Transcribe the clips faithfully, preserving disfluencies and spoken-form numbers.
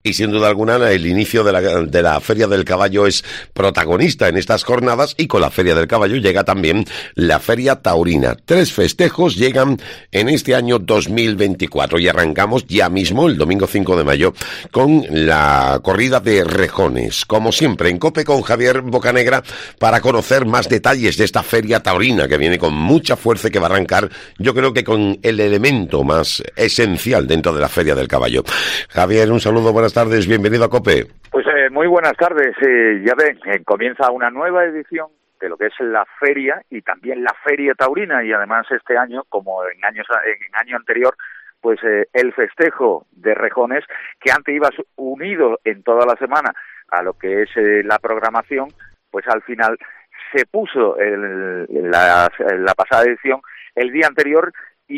y sin duda alguna el inicio de la, de la Feria del Caballo es protagonista en estas jornadas, y con la Feria del Caballo llega también la Feria Taurina. Tres festejos llegan en este año dos mil veinticuatro y arrancamos ya mismo el domingo cinco de mayo con la corrida de rejones. Como siempre en COPE con Javier Bocanegra para conocer más detalles de esta Feria Taurina que viene con mucha fuerza y que va a arrancar, yo creo que con el elemento más esencial dentro de la Feria del Caballo. Javier, un saludo, buenas tardes, bienvenido a COPE. Pues eh, muy buenas tardes, eh, ya ven, eh, comienza una nueva edición de lo que es la feria y también la Feria Taurina, y además este año, como en años en año anterior, pues eh, el festejo de rejones, que antes iba unido en toda la semana a lo que es eh, la programación, pues al final se puso el, la, la pasada edición el día anterior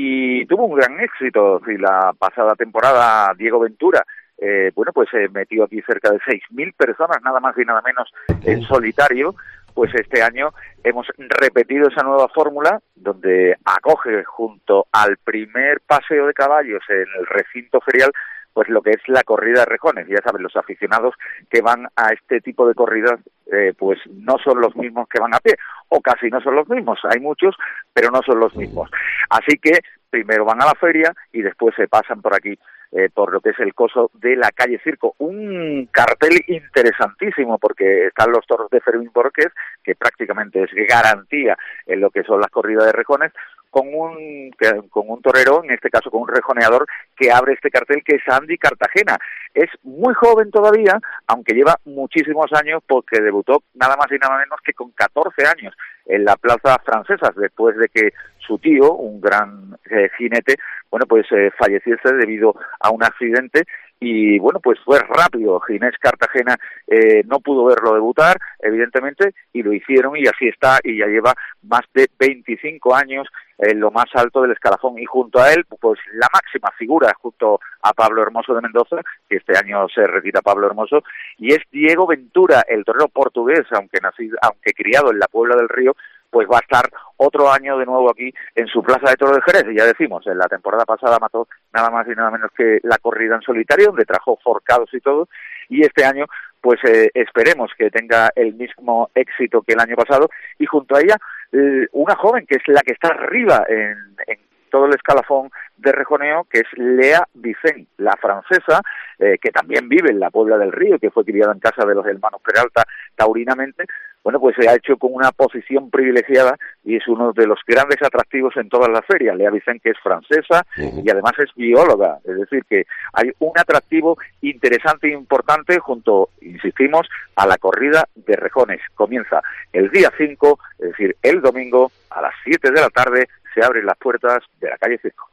y tuvo un gran éxito. Y la pasada temporada Diego Ventura, eh, bueno, pues eh, metió aquí cerca de seis mil personas, nada más y nada menos, en solitario. Pues este año hemos repetido esa nueva fórmula, donde acoge junto al primer paseo de caballos en el recinto ferial, pues lo que es la corrida de rejones. Ya saben, los aficionados que van a este tipo de corridas, eh, pues no son los mismos que van a pie, o casi no son los mismos. Hay muchos, pero no son los mismos. Así que primero van a la feria y después se pasan por aquí, eh, por lo que es el coso de la calle Circo. Un cartel interesantísimo, porque están los toros de Fermín Borquez, que prácticamente es garantía en lo que son las corridas de rejones, con un con un torero, en este caso con un rejoneador, que abre este cartel, que es Andy Cartagena. Es muy joven todavía, aunque lleva muchísimos años, porque debutó nada más y nada menos que con catorce años en la Plaza Francesas, después de que su tío, un gran eh, jinete, bueno, pues eh, falleciese debido a un accidente. Y bueno, pues fue rápido. Ginés Cartagena eh, no pudo verlo debutar, evidentemente, y lo hicieron, y así está, y ya lleva más de veinticinco años en lo más alto del escalafón, y junto a él, pues la máxima figura, junto a Pablo Hermoso de Mendoza, que este año se retira Pablo Hermoso, y es Diego Ventura, el torero portugués, aunque nacido, aunque criado en la Puebla del Río, pues va a estar otro año de nuevo aquí en su plaza de toro de Jerez. Y ya decimos, en la temporada pasada mató nada más y nada menos que la corrida en solitario, donde trajo forcados y todo, y este año pues eh, esperemos que tenga el mismo éxito que el año pasado, y junto a ella eh, una joven que es la que está arriba en, en todo el escalafón de rejoneo, que es Lea Vicent, la francesa, eh, que también vive en la Puebla del Río, que fue criada en casa de los hermanos Peralta taurinamente. Bueno, pues se ha hecho con una posición privilegiada y es uno de los grandes atractivos en todas las ferias. Lea Vicent, que es francesa uh-huh. y además es bióloga, es decir, que hay un atractivo interesante e importante junto, insistimos, a la corrida de rejones. Comienza el día cinco, es decir, el domingo, a las siete de la tarde, se abren las puertas de la calle Circo.